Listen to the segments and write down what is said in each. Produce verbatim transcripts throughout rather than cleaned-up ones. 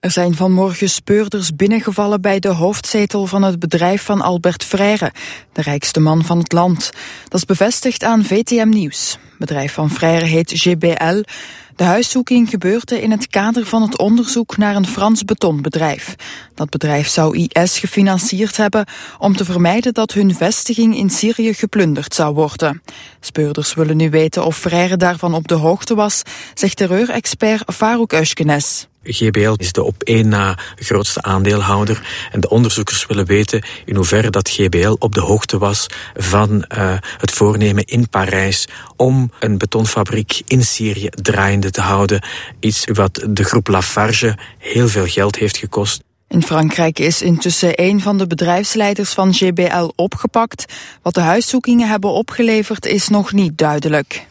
Er zijn vanmorgen speurders binnengevallen bij de hoofdzetel van het bedrijf van Albert Frère, de rijkste man van het land. Dat is bevestigd aan V T M Nieuws. Het bedrijf van Frère heet G B L. De huiszoeking gebeurde in het kader van het onderzoek naar een Frans betonbedrijf. Dat bedrijf zou I S gefinancierd hebben om te vermijden dat hun vestiging in Syrië geplunderd zou worden. Speurders willen nu weten of Frère daarvan op de hoogte was, zegt terreurexpert Farouk Euskenes. G B L is de op één na grootste aandeelhouder en de onderzoekers willen weten in hoeverre dat G B L op de hoogte was van uh, het voornemen in Parijs om een betonfabriek in Syrië draaiende te houden. Iets wat de groep Lafarge heel veel geld heeft gekost. In Frankrijk is intussen een van de bedrijfsleiders van G B L opgepakt. Wat de huiszoekingen hebben opgeleverd is nog niet duidelijk.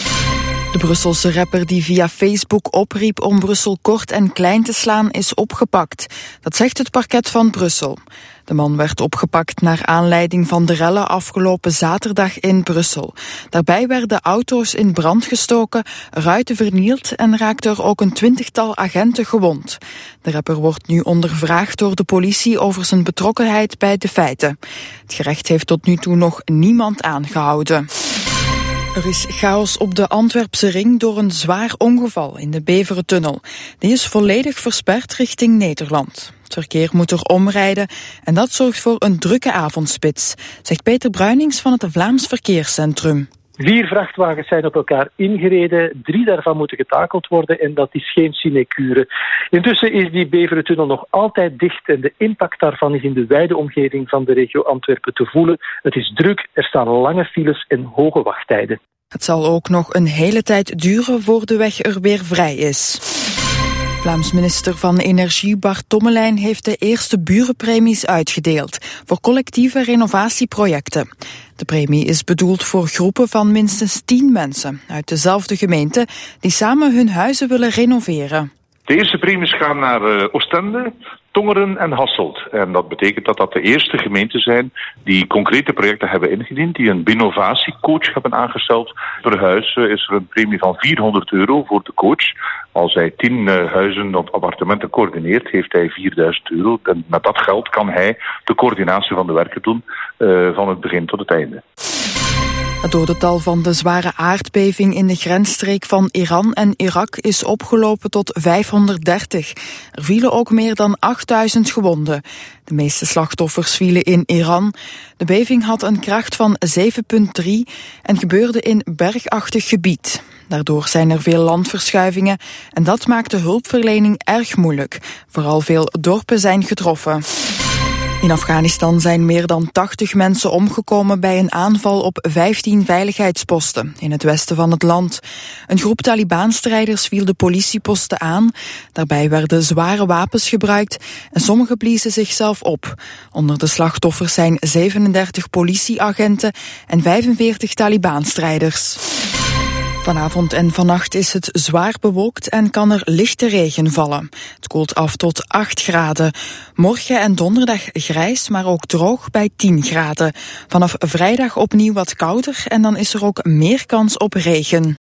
De Brusselse rapper die via Facebook opriep om Brussel kort en klein te slaan is opgepakt. Dat zegt het parket van Brussel. De man werd opgepakt naar aanleiding van de rellen afgelopen zaterdag in Brussel. Daarbij werden auto's in brand gestoken, ruiten vernield en raakte er ook een twintigtal agenten gewond. De rapper wordt nu ondervraagd door de politie over zijn betrokkenheid bij de feiten. Het gerecht heeft tot nu toe nog niemand aangehouden. Er is chaos op de Antwerpse ring door een zwaar ongeval in de Beverentunnel. Die is volledig versperd richting Nederland. Het verkeer moet er omrijden en dat zorgt voor een drukke avondspits, zegt Peter Bruinings van het Vlaams Verkeerscentrum. Vier vrachtwagens zijn op elkaar ingereden, drie daarvan moeten getakeld worden en dat is geen sinecure. Intussen is die Beverentunnel nog altijd dicht en de impact daarvan is in de wijde omgeving van de regio Antwerpen te voelen. Het is druk, er staan lange files en hoge wachttijden. Het zal ook nog een hele tijd duren voor de weg er weer vrij is. Vlaams minister van Energie Bart Tommelijn heeft de eerste burenpremies uitgedeeld voor collectieve renovatieprojecten. De premie is bedoeld voor groepen van minstens tien mensen uit dezelfde gemeente die samen hun huizen willen renoveren. De eerste premies gaan naar uh, Oostende, Tongeren en Hasselt. En dat betekent dat dat de eerste gemeenten zijn die concrete projecten hebben ingediend, die een innovatiecoach hebben aangesteld. Per huis uh, is er een premie van vierhonderd euro voor de coach. Als hij tien uh, huizen of appartementen coördineert, heeft hij vierduizend euro. En met dat geld kan hij de coördinatie van de werken doen, uh, van het begin tot het einde. Het dodental van de zware aardbeving in de grensstreek van Iran en Irak is opgelopen tot vijfhonderddertig. Er vielen ook meer dan achtduizend gewonden. De meeste slachtoffers vielen in Iran. De beving had een kracht van zeven komma drie en gebeurde in bergachtig gebied. Daardoor zijn er veel landverschuivingen en dat maakt de hulpverlening erg moeilijk. Vooral veel dorpen zijn getroffen. In Afghanistan zijn meer dan tachtig mensen omgekomen bij een aanval op vijftien veiligheidsposten in het westen van het land. Een groep Taliban-strijders viel de politieposten aan. Daarbij werden zware wapens gebruikt en sommigen bliezen zichzelf op. Onder de slachtoffers zijn zevenendertig politieagenten en vijfenveertig Taliban-strijders. Vanavond en vannacht is het zwaar bewolkt en kan er lichte regen vallen. Het koelt af tot acht graden. Morgen en donderdag grijs, maar ook droog bij tien graden. Vanaf vrijdag opnieuw wat kouder en dan is er ook meer kans op regen.